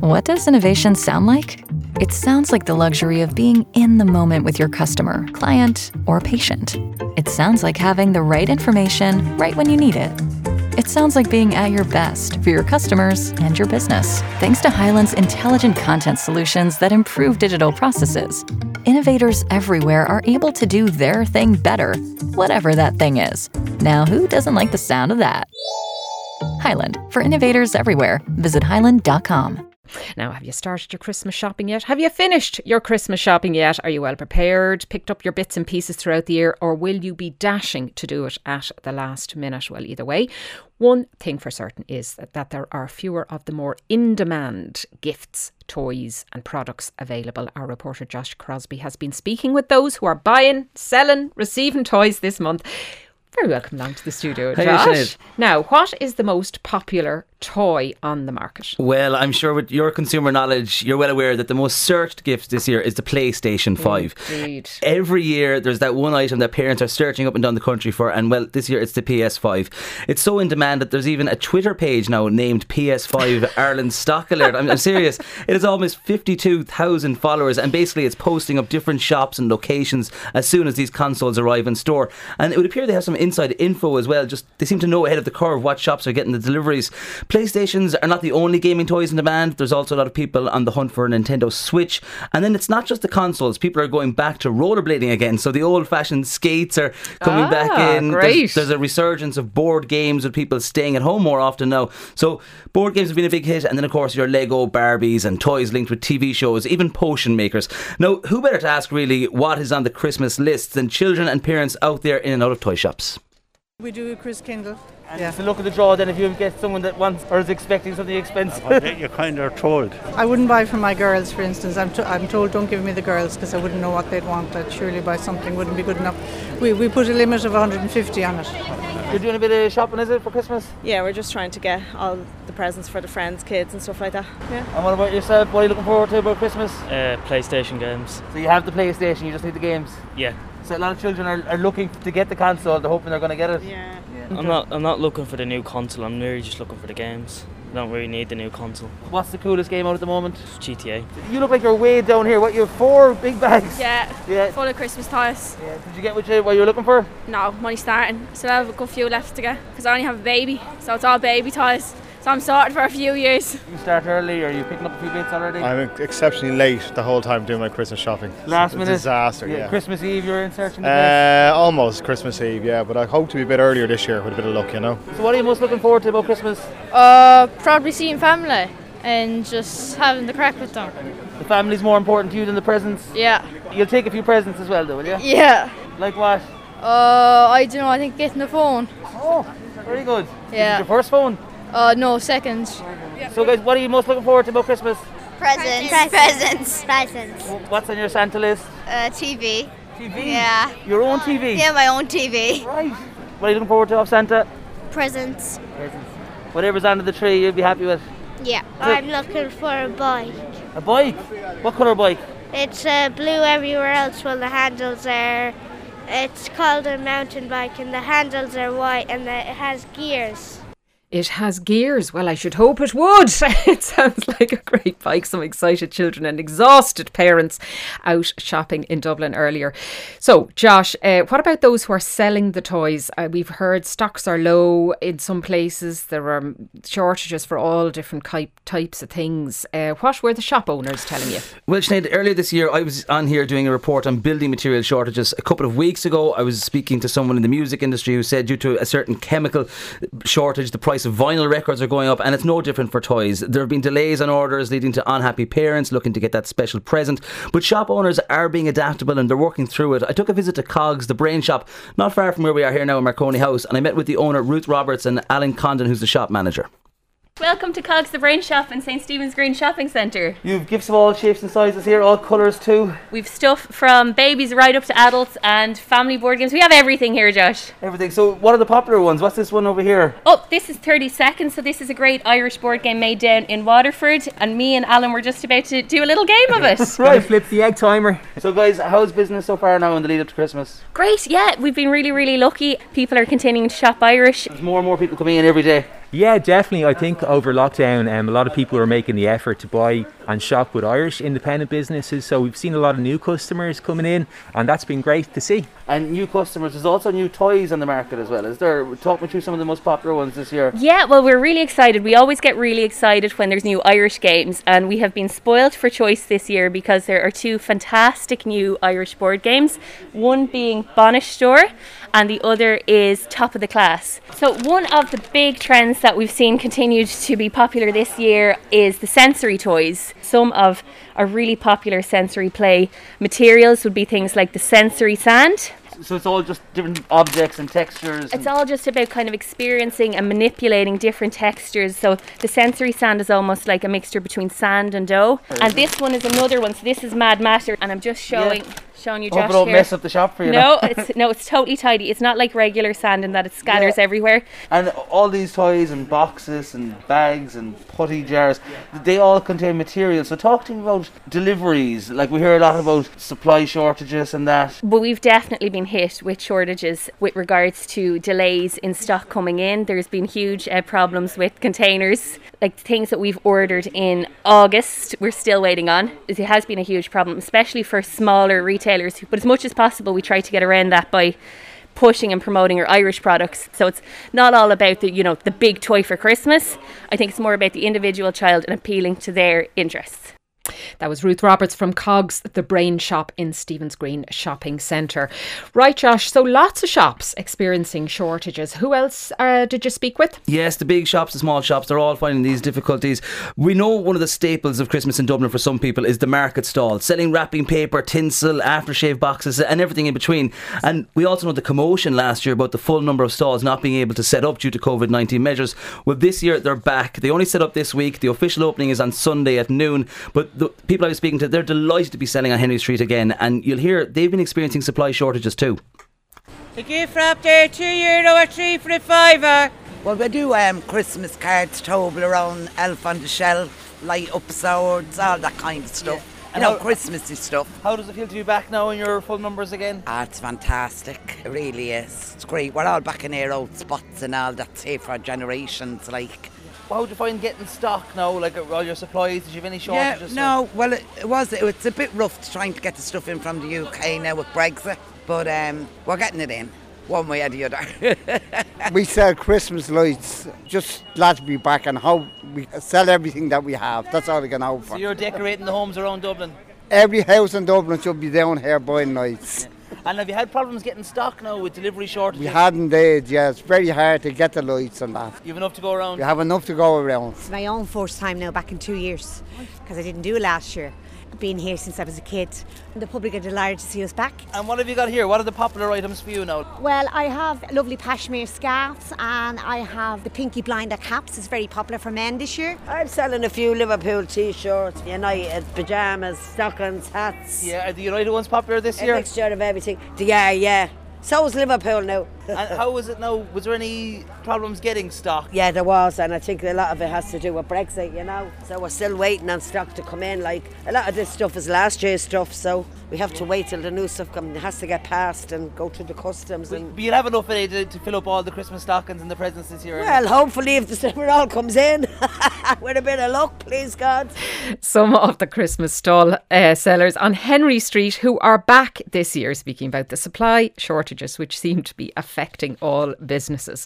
What does innovation sound like? It sounds like the luxury of being in the moment with your customer, client, or patient. It sounds like having the right information right when you need it. It sounds like being at your best for your customers and your business. Thanks to Hyland's intelligent content solutions that improve digital processes, innovators everywhere are able to do their thing better, whatever that thing is. Now, who doesn't like the sound of that? Hyland, for innovators everywhere. Visit hyland.com. Now, have you started your Christmas shopping yet? Have you finished your Christmas shopping yet? Are you well prepared, picked up your bits and pieces throughout the year, or will you be dashing to do it at the last minute? Well, either way, one thing for certain is that there are fewer of the more in-demand gifts, toys and products available. Our reporter Josh Crosby has been speaking with those who are buying, selling, receiving toys this month. Very welcome along to the studio, Josh. Now, what is the most popular toy on the market? Well, I'm sure with your consumer knowledge, you're well aware that the most searched gift this year is the PlayStation 5. Indeed. Every year there's that one item that parents are searching up and down the country for, and well, this year it's the PS5. It's so in demand that there's even a Twitter page now named PS5 Ireland Stock Alert. I'm serious. It has almost 52,000 followers, and basically it's posting up different shops and locations as soon as these consoles arrive in store. And it would appear they have some inside info as well. Just they seem to know ahead of the curve what shops are getting the deliveries. PlayStations are not the only gaming toys in demand. There's also a lot of people on the hunt for a Nintendo Switch. And then it's not just the consoles. People are going back to rollerblading again. So the old-fashioned skates are coming back in. Great. There's a resurgence of board games with people staying at home more often now. So board games have been a big hit. And then, of course, your Lego Barbies and toys linked with TV shows, even potion makers. Now, who better to ask really what is on the Christmas list than children and parents out there in and out of toy shops? We do a Chris Kindle. And it's the look of the draw then if you get someone that wants or is expecting something expensive. You kind of are told. I wouldn't buy for my girls, for instance. I'm told don't give me the girls because I wouldn't know what they'd want. I'd surely buy something wouldn't be good enough. We put a limit of 150 on it. You're doing a bit of shopping, is it, for Christmas? Yeah, we're just trying to get all the presents for the friends, kids and stuff like that. Yeah. And what about yourself? What are you looking forward to about Christmas? PlayStation games. So you have the PlayStation, you just need the games? Yeah. So a lot of children are looking to get the console, they're hoping they're going to get it? Yeah. I'm not looking for the new console, I'm really just looking for the games. I don't really need the new console. What's the coolest game out at the moment? GTA. You look like you're way down here. What, you have 4 big bags? Yeah. Full of Christmas toys. Yeah. Did you get what you were looking for? No, money starting. Still have a good few left to get because I only have a baby, so it's all baby toys. So I'm sorted for a few years. You start early, or are you picking up a few bits already? I'm exceptionally late the whole time doing my Christmas shopping. Last minute? Disaster, yeah. Christmas Eve you're in searching the place? Almost Christmas Eve, yeah, but I hope to be a bit earlier this year with a bit of luck, you know. So what are you most looking forward to about Christmas? Probably seeing family and just having the crack with them. The family's more important to you than the presents? Yeah. You'll take a few presents as well though, will you? Yeah. Like what? I don't know, I think getting the phone. Oh, very good. Yeah. Is it your first phone? No, second. So guys, what are you most looking forward to about Christmas? Presents. What's on your Santa list? TV. TV? Yeah. Your own TV? Yeah, my own TV. Right. What are you looking forward to off Santa? Presents. Whatever's under the tree you'll be happy with. Yeah. I'm looking for a bike. A bike? What colour bike? It's blue everywhere else while the handles are... It's called a mountain bike and the handles are white and it has gears. It has gears. Well, I should hope it would. It sounds like a great bike. Some excited children and exhausted parents out shopping in Dublin earlier. So, Josh, what about those who are selling the toys? We've heard stocks are low in some places. There are shortages for all different types of things. What were the shop owners telling you? Well, Sinead, earlier this year I was on here doing a report on building material shortages. A couple of weeks ago I was speaking to someone in the music industry who said due to a certain chemical shortage the price of vinyl records are going up, and it's no different for toys. There have been delays on orders leading to unhappy parents looking to get that special present, but shop owners are being adaptable and they're working through it. I took a visit to Cogs, the brain shop, not far from where we are here now in Marconi House, and I met with the owner Ruth Roberts and Alan Condon, who's the shop manager. Welcome to Cogs the Brain Shop in St Stephen's Green Shopping Centre. You've gifts of all shapes and sizes here, all colours too. We've stuff from babies right up to adults and family board games. We have everything here, Josh. Everything. So what are the popular ones? What's this one over here? Oh, this is 30 Seconds. So this is a great Irish board game made down in Waterford, and me and Alan were just about to do a little game of it. Right, flip the egg timer. So guys, how's business so far now in the lead up to Christmas? Great, yeah. We've been really, really lucky. People are continuing to shop Irish. There's more and more people coming in every day. Yeah, definitely. I think over lockdown, a lot of people are making the effort to buy and shop with Irish independent businesses. So we've seen a lot of new customers coming in, and that's been great to see. And new customers, there's also new toys on the market as well. Is there? Talk me through some of the most popular ones this year. Yeah, well, we're really excited. We always get really excited when there's new Irish games, and we have been spoiled for choice this year because there are 2 fantastic new Irish board games, one being Bonish Store and the other is Top of the Class. So one of the big trends that we've seen continued to be popular this year is the sensory toys. Some of our really popular sensory play materials would be things like the sensory sand. So it's all just different objects and textures? It's all just about kind of experiencing and manipulating different textures. So the sensory sand is almost like a mixture between sand and dough. And this one is another one. So this is Mad Matter, and I'm just showing you, Josh, hope it don't here. mess up the shop for you. No, it's totally tidy. It's not like regular sand in that it scatters everywhere. And all these toys and boxes and bags and putty jars, they all contain materials. So talk to me about deliveries. Like, we hear a lot about supply shortages and that. But we've definitely been hit with shortages with regards to delays in stock coming in. There's been huge problems with containers, like things that we've ordered in August we're still waiting on. It has been a huge problem, especially for smaller retailers. But as much as possible, we try to get around that by pushing and promoting our Irish products. So it's not all about the big toy for Christmas. I think it's more about the individual child and appealing to their interests. That was Ruth Roberts from Cogs, the Brain Shop in Stephen's Green Shopping Centre. Right, Josh, so lots of shops experiencing shortages. Who else did you speak with? Yes, the big shops, the small shops, they're all finding these difficulties. We know one of the staples of Christmas in Dublin for some people is the market stall, selling wrapping paper, tinsel, aftershave boxes and everything in between. And we also know the commotion last year about the full number of stalls not being able to set up due to COVID-19 measures. Well, this year they're back. They only set up this week. The official opening is on Sunday at noon, but the people I was speaking to, they're delighted to be selling on Henry Street again, and you'll hear they've been experiencing supply shortages too. The gift wrap there, €2 or 3 for a fiver. Well, we do Christmas cards, Toblerone, Elf on the Shelf, light up swords, all that kind of stuff. Yeah. Christmassy stuff. How does it feel to be back now in your full numbers again? It's fantastic. It really is. It's great. We're all back in our old spots and all that, say, for generations, like. How do you find getting stock now, like all your supplies? Did you have any shortages? Well, it's a bit rough trying to get the stuff in from the UK now with Brexit, but we're getting it in, one way or the other. We sell Christmas lights, just glad to be back and how we sell everything that we have. That's all we can hope for. So you're decorating the homes around Dublin? Every house in Dublin should be down here buying lights. Yeah. And have you had problems getting stock now with delivery shortages? We hadn't indeed, yeah. It's very hard to get the lights and that. You have enough to go around? We have enough to go around. It's my own first time now back in 2 years because I didn't do it last year. I've been here since I was a kid. And the public are delighted to see us back. And what have you got here? What are the popular items for you now? Well, I have lovely Pashmere scarves and I have the Pinky Blinder caps. It's very popular for men this year. I'm selling a few Liverpool t-shirts, United pyjamas, stockings, hats. Yeah, are the United ones popular this year? A mixture of everything. Yeah. So is Liverpool now. And how is it now? Was there any problems getting stock? Yeah, there was, and I think a lot of it has to do with Brexit, So we're still waiting on stock to come in. Like, a lot of this stuff is last year's stuff, so we have to wait till the new stuff comes. It has to get passed and go through the customs. But you'll have enough to fill up all the Christmas stockings and the presents this year? Well, hopefully if the summer all comes in, with a bit of luck, please God. Some of the Christmas stall sellers on Henry Street who are back this year, speaking about the supply shortages which seem to be affecting all businesses.